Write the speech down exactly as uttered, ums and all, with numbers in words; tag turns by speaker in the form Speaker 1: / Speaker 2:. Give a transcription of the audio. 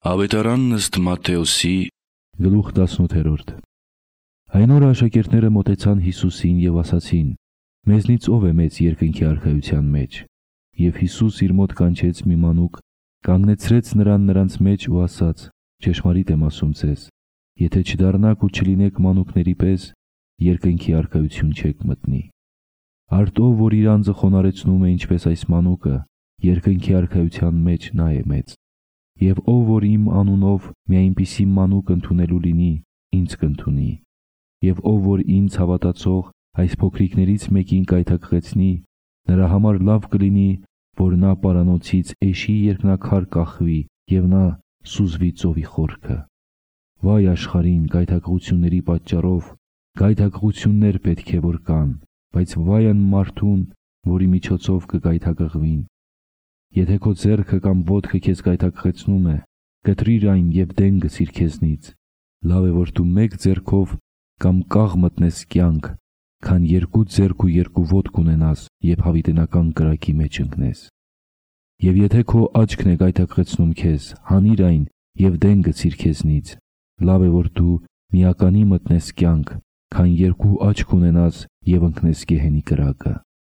Speaker 1: Ավետարանն ըստ Մատթեոսի
Speaker 2: Գլուխ տասնութ։ Այն օրը աշակերտները մոտեցան Հիսուսին եւ ասացին. «Մեզնից ով է մեծ երկնքի արքայության մեջ»։ Եվ Հիսուս իր մոտ կանչեց մի մանուկ, կանգնեցրեց նրան նրանց մեջ ու ասաց. «Ճշմարիտ եմ ասում ձեզ, եթե չդառնաք ու չլինեք մանուկների պես, երկնքի արքայություն չեք մտնի։ Արդ ով որ իր անձը խոնարհեցնում է ինչպես այս մանուկը, երկնքի արքայության մեջ նա է մեծ։ Եվ ով որ իմ անունով մի այնպիսի մանուկ ընդունելու լինի, ինձ կընդունի։ Եվ ով որ ինձ հավատացող այս փոքրիկներից մեկին կայթակղեցնի, նրա համար լավ կլինի, որ նա պարանոցից էշի երկնաքար կախվի և նա սուզվի ծովի խորքը։ Վայ աշխարհին գայթակղությունների պատճառով, գայթակղություններ պետք է որ կան, բայց վայ այն մարդուն, որի միջոցով կգայթակղվին։ Եթե քո ձեռքը կամ ոտքը քեզ գայթակղեցնում է, կտրիր այն և դեն գցիր քեզնից։ Լավ է որ դու մեկ ձեռքով կամ կաղ մտնես կյանք, քան երկու ձեռք ու երկու ոտք ունենաս և հավիտենական կրակի մեջ ընկնես։ Եվ եթե քո աչքն է գայթակղեցնում քեզ, հանիր այն և դեն գցիր քեզնից։ Լավ է որ դու միականի մտնես կյանք, քան երկու աչք ունենաս և ընկնես գեհենի կրակը։